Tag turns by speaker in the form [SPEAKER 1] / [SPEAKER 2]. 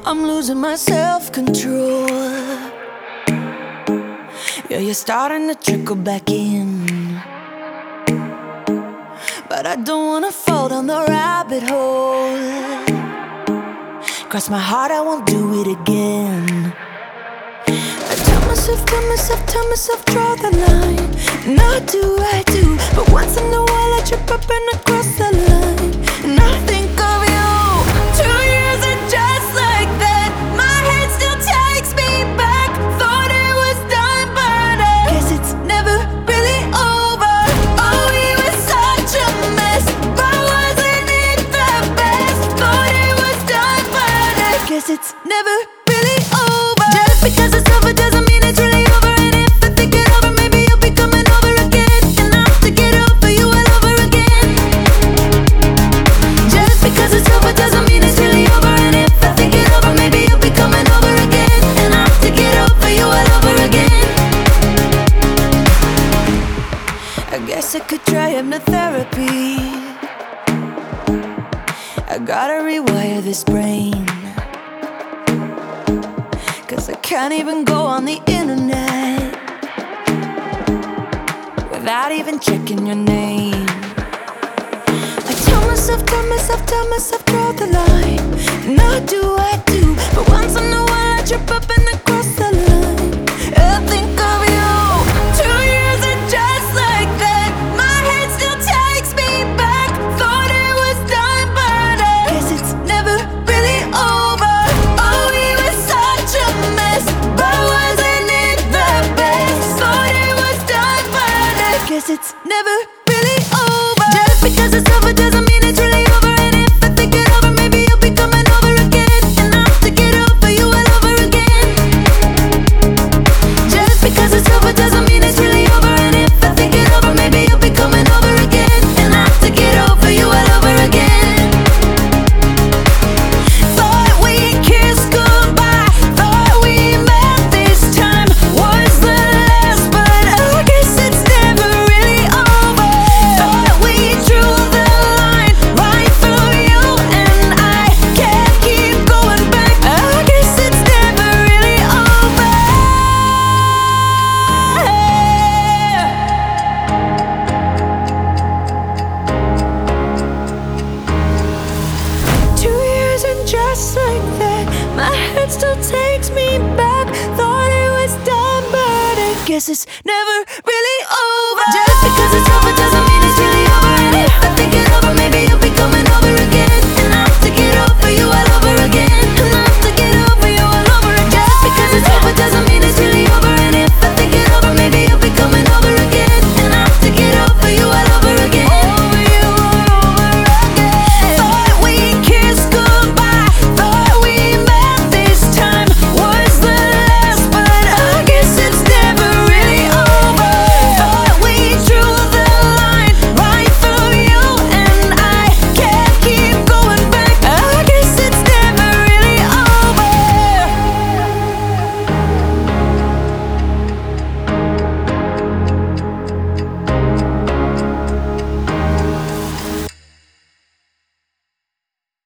[SPEAKER 1] I'm losing my self-control. Yeah, you're starting to trickle back in, but I don't wanna fall down the rabbit hole. Cross my heart, I won't do it again. I tell myself, draw the line. And I do, but once in a while I trip up and I cross the line. And I think of you. 2 years and just like that, my head still takes me back. Thought it was done, but I guess it's never really over. Oh, we were such a mess, but wasn't it the best? Thought it was done, but I guess it's never really over. Just because it's over doesn't mean it's really over. And if I think it over, maybe you'll be coming over again. And I have to get over you all over again. Just because it's over doesn't mean it's really over. And if I think it over, maybe you'll be coming over again. And I have to get over you all over again. I guess I could try hypnotherapy. I gotta rewire this brain, 'cause I can't even go on the internet without even checking your name. I tell myself, draw the line. And I do, but once in a while I trip up and I cross the line. I think of you. 2 years and just like that, my head still takes me back. Thought it was done, but I guess it's never really over. Oh, we were such a mess, but wasn't it the best? Thought it was done, but I guess it's never really over. Just because it's over doesn't mean it's really over. And if I think it over, maybe you'll be coming over again. And I have to get over you all over again. Just because it's over doesn't mean it's really over. And if I think it over, maybe you'll be coming over again. And I have to get over you all over again. Thought we kissed goodbye, thought we met this time was the last, but I guess it's never really over. Thought we drew the line right through you, and I can't keep going back. I guess it's never really over. 2 years and just like that, my head still takes me back. Thought it was done, but I guess it's never really over. Just because it's over doesn't